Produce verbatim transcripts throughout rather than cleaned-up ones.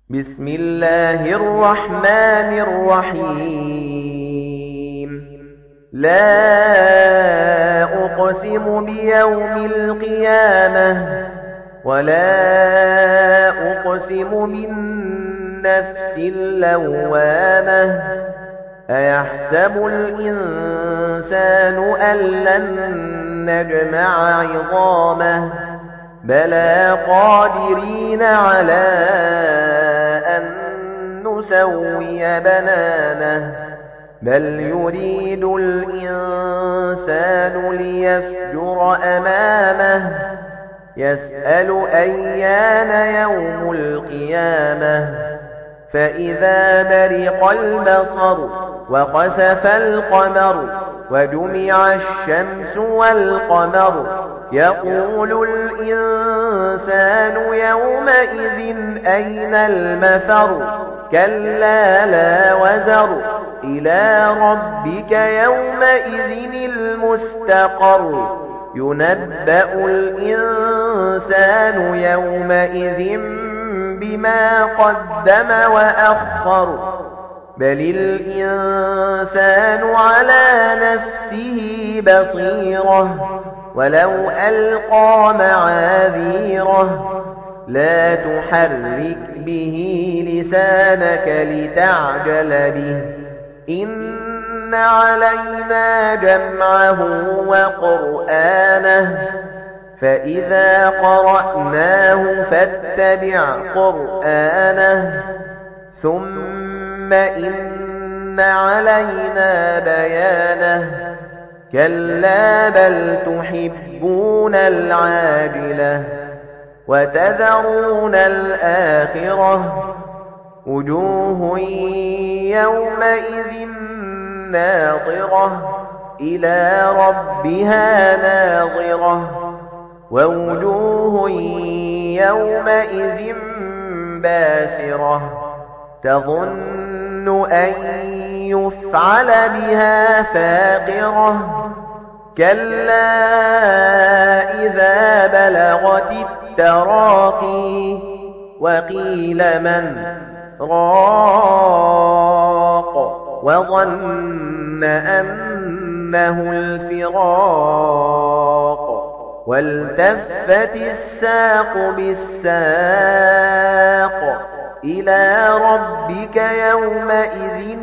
بسم الله الرحمن الرحيم لا أقسم بيوم القيامة ولا أقسم بالنفس اللوامة أيحسب الإنسان أن لن نجمع عظامه بلى قادرين على أن نسوي بنانه بل يريد الإنسان ليفجر أمامه يسأل أيان يوم القيامة فإذا برق البصر وخسف القمر وجمع الشمس والقمر يقول الإنسان يومئذ أين المفر كلا لا وزر إلى ربك يومئذ المستقر ينبأ الإنسان يومئذ بما قدم وأخر بل الإنسان على نفسه بصيرة ولو ألقى معاذيره لا تحرك به لسانك لتعجل به إن علينا جمعه وقرآنه فإذا قرأناه فاتبع قرآنه ثم إن علينا بيانه كلا بل تحبون العاجلة وتذرون الآخرة وجوه يومئذ ناظرة إلى ربها ناظرة ووجوه يومئذ باسرة تظن أن يفعل بها فاقرة كلا إذا بلغت التراقي وقيل من راق وظن أنه الفراق والتفت الساق بالساق إلى ربك يومئذ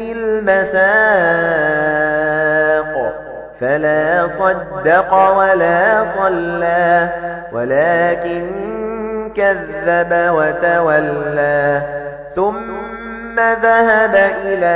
المساق فلا صدق ولا صلى ولكن كذب وتولى ثم ذهب إلى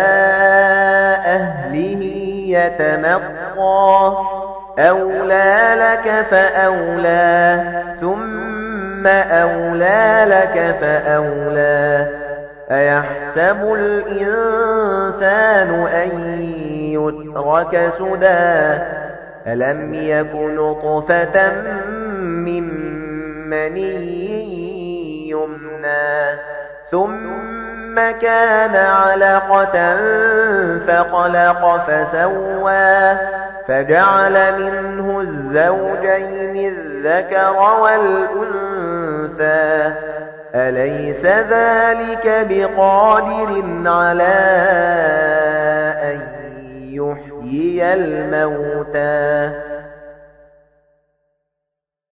أهله يتمطى أولى لك فأولى ثم أولى لك فأولى أيحسب الإنسان أن يترك سدى ألم يكن نطفة من مني يمنى ثم كان علقة فخلق فسوى فجعل منه الزوجين الذكر والأنثى أليس ذلك بقادر على أن يحيي الموتى